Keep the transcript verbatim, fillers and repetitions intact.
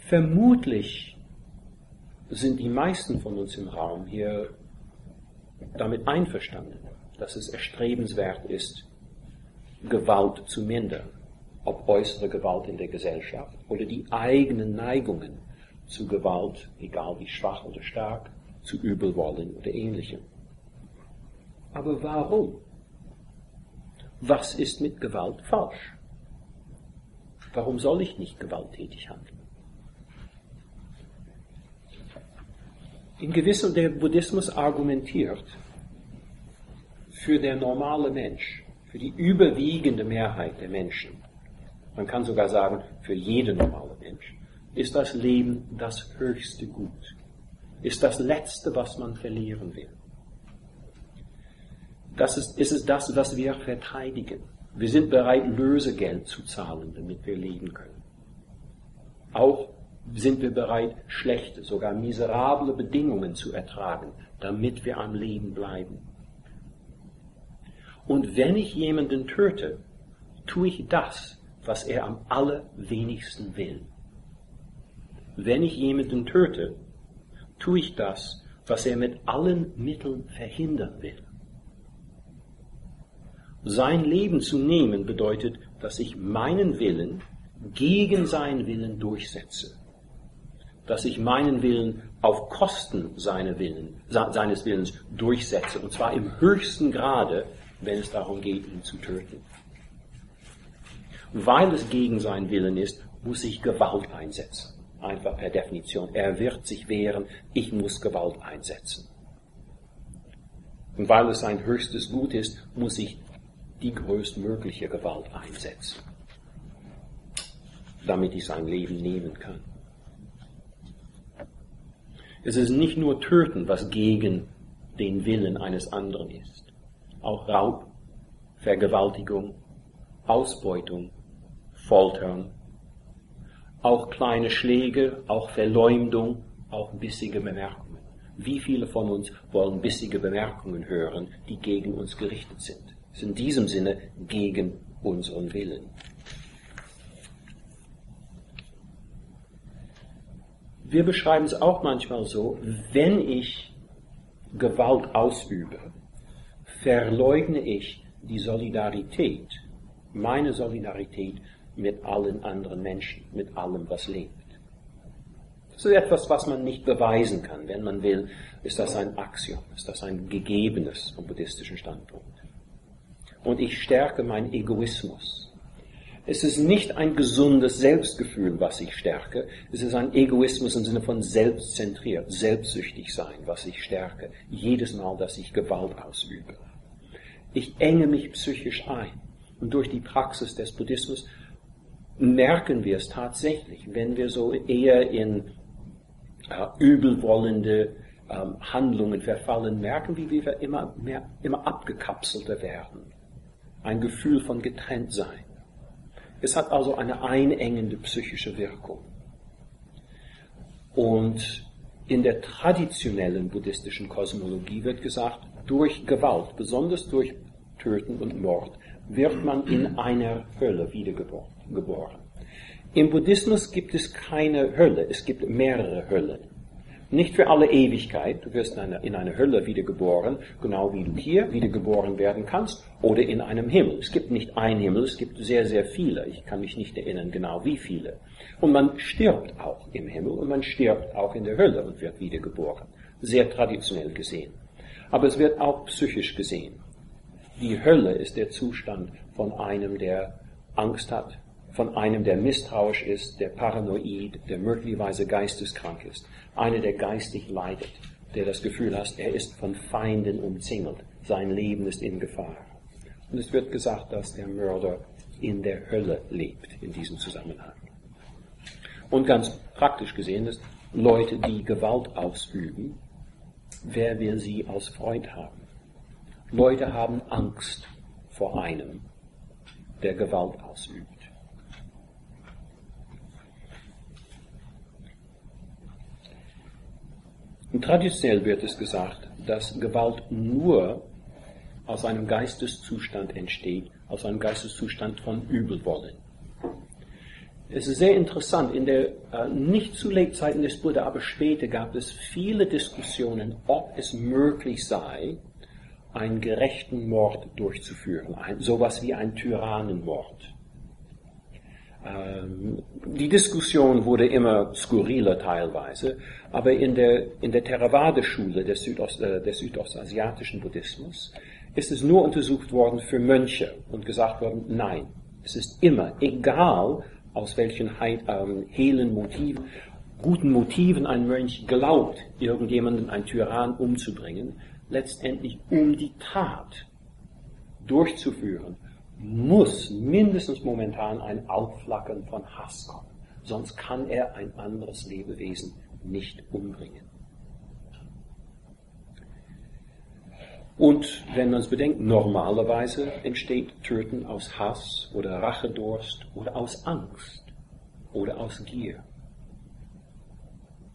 Vermutlich sind die meisten von uns im Raum hier damit einverstanden, dass es erstrebenswert ist, Gewalt zu mindern, ob äußere Gewalt in der Gesellschaft oder die eigenen Neigungen zu Gewalt, egal wie schwach oder stark, zu Übelwollen oder Ähnlichem. Aber warum? Was ist mit Gewalt falsch? Warum soll ich nicht gewalttätig handeln? In gewissem, der Buddhismus argumentiert für den normale Mensch, für die überwiegende Mehrheit der Menschen, man kann sogar sagen, für jeden normale Mensch, ist das Leben das höchste Gut, ist das Letzte, was man verlieren will. Das ist, ist es das, was wir verteidigen. Wir sind bereit, Lösegeld zu zahlen, damit wir leben können. Auch sind wir bereit, schlechte, sogar miserable Bedingungen zu ertragen, damit wir am Leben bleiben. Und wenn ich jemanden töte, tue ich das, was er am allerwenigsten will. Wenn ich jemanden töte, tue ich das, was er mit allen Mitteln verhindern will. Sein Leben zu nehmen bedeutet, dass ich meinen Willen gegen seinen Willen durchsetze. Dass ich meinen Willen auf Kosten seiner Willen, seines Willens durchsetze, und zwar im höchsten Grade, wenn es darum geht, ihn zu töten. Weil es gegen seinen Willen ist, muss ich Gewalt einsetzen. Einfach per Definition. Er wird sich wehren, ich muss Gewalt einsetzen. Und weil es sein höchstes Gut ist, muss ich die größtmögliche Gewalt einsetzen, damit ich sein Leben nehmen kann. Es ist nicht nur Töten, was gegen den Willen eines anderen ist. Auch Raub, Vergewaltigung, Ausbeutung, Foltern, auch kleine Schläge, auch Verleumdung, auch bissige Bemerkungen. Wie viele von uns wollen bissige Bemerkungen hören, die gegen uns gerichtet sind? Es ist in diesem Sinne gegen unseren Willen. Wir beschreiben es auch manchmal so, wenn ich Gewalt ausübe, verleugne ich die Solidarität, meine Solidarität mit allen anderen Menschen, mit allem, was lebt. Das ist etwas, was man nicht beweisen kann. Wenn man will, ist das ein Axiom, ist das ein Gegebenes vom buddhistischen Standpunkt. Und ich stärke meinen Egoismus. Es ist nicht ein gesundes Selbstgefühl, was ich stärke. Es ist ein Egoismus im Sinne von selbstzentriert, selbstsüchtig sein, was ich stärke. Jedes Mal, dass ich Gewalt ausübe. Ich enge mich psychisch ein. Und durch die Praxis des Buddhismus merken wir es tatsächlich, wenn wir so eher in äh, übelwollende ähm, Handlungen verfallen, merken wir, wie wir immer mehr, immer abgekapselter werden. Ein Gefühl von Getrenntsein. Es hat also eine einengende psychische Wirkung. Und in der traditionellen buddhistischen Kosmologie wird gesagt, durch Gewalt, besonders durch Töten und Mord, wird man in einer Hölle wiedergeboren. Im Buddhismus gibt es keine Hölle, es gibt mehrere Höllen. Nicht für alle Ewigkeit, du wirst in einer, in einer Hölle wiedergeboren, genau wie du hier wiedergeboren werden kannst, oder in einem Himmel. Es gibt nicht einen Himmel, es gibt sehr, sehr viele. Ich kann mich nicht erinnern genau wie viele. Und man stirbt auch im Himmel und man stirbt auch in der Hölle und wird wiedergeboren. Sehr traditionell gesehen. Aber es wird auch psychisch gesehen. Die Hölle ist der Zustand von einem, der Angst hat, von einem, der misstrauisch ist, der paranoid, der möglicherweise geisteskrank ist. Einer, der geistig leidet, der das Gefühl hat, er ist von Feinden umzingelt. Sein Leben ist in Gefahr. Und es wird gesagt, dass der Mörder in der Hölle lebt, in diesem Zusammenhang. Und ganz praktisch gesehen ist, Leute, die Gewalt ausüben, wer will sie als Freund haben? Leute haben Angst vor einem, der Gewalt ausübt. Und traditionell wird es gesagt, dass Gewalt nur aus einem Geisteszustand entsteht, aus einem Geisteszustand von Übelwollen. Es ist sehr interessant, in der, äh, nicht zu Lebzeiten des Buddha, aber später gab es viele Diskussionen, ob es möglich sei, einen gerechten Mord durchzuführen, ein, sowas wie ein Tyrannenmord. Ähm, die Diskussion wurde immer skurriler teilweise, aber in der, in der Theravada-Schule des, Südost, äh, des südostasiatischen Buddhismus ist es nur untersucht worden für Mönche und gesagt worden, nein, es ist immer, egal aus welchen heil, ähm, hehlen Motiven, guten Motiven ein Mönch glaubt, irgendjemanden, einen Tyrann umzubringen, letztendlich um die Tat durchzuführen, muss mindestens momentan ein Aufflackern von Hass kommen. Sonst kann er ein anderes Lebewesen nicht umbringen. Und wenn man es bedenkt, normalerweise entsteht Töten aus Hass oder Rachedurst oder aus Angst oder aus Gier.